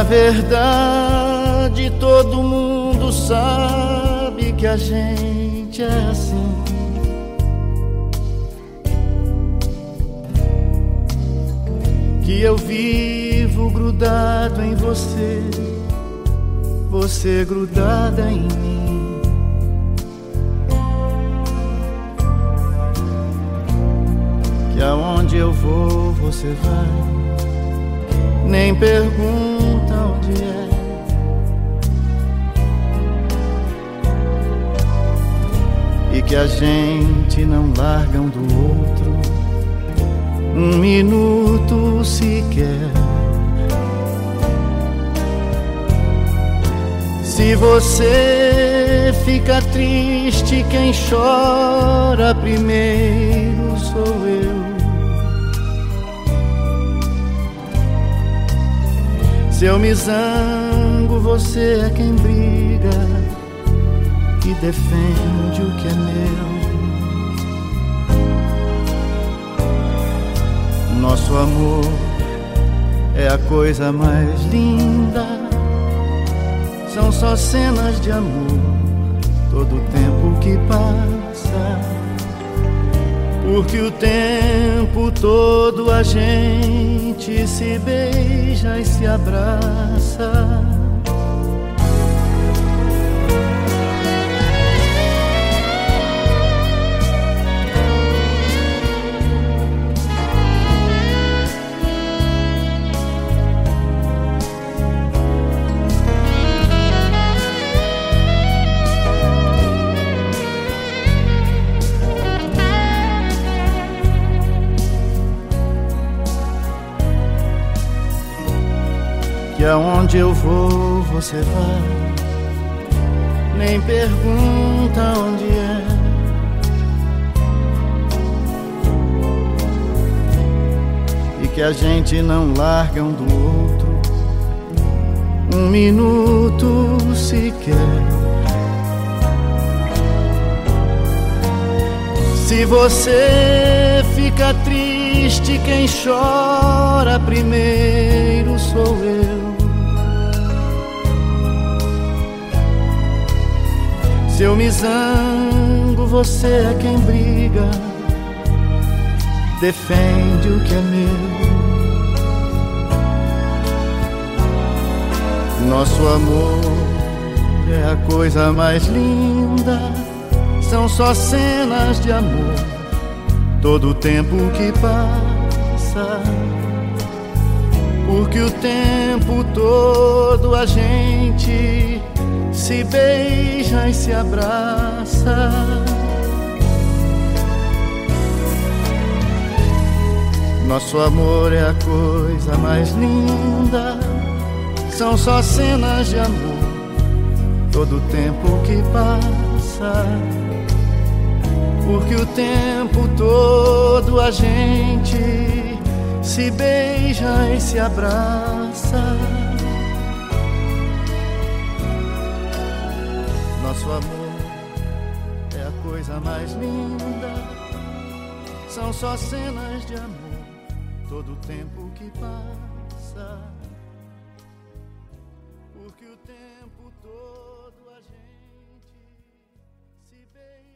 verdade todo mundo sabe que a gente é assim. Que eu vivo grudado em você, você grudada em mim. Que aonde eu vou você vai, nem pergunta onde é. E que a gente não larga um do outro um minuto sequer. Se você fica triste, quem chora primeiro sou eu. Se eu me zango, você é quem briga e defende o que é meu. Nosso amor é a coisa mais linda. São só cenas de amor todo o tempo que passa. Porque o tempo todo a gente se beija e se abraça. Que aonde eu vou você vai, nem pergunta onde é. E que a gente não larga um do outro um minuto sequer. Se você fica triste, quem chora primeiro sou eu. Se eu me zango, você é quem briga, defende o que é meu. Nosso amor é a coisa mais linda. São só cenas de amor todo o tempo que passa. Porque o tempo todo a gente se beija e se abraça. Nosso amor é a coisa mais linda. São só cenas de amor todo o tempo que passa. Porque o tempo todo a gente se beija e se abraça. Nosso amor é a coisa mais linda. São só cenas de amor todo o tempo que passa. Porque o tempo todo a gente se beija.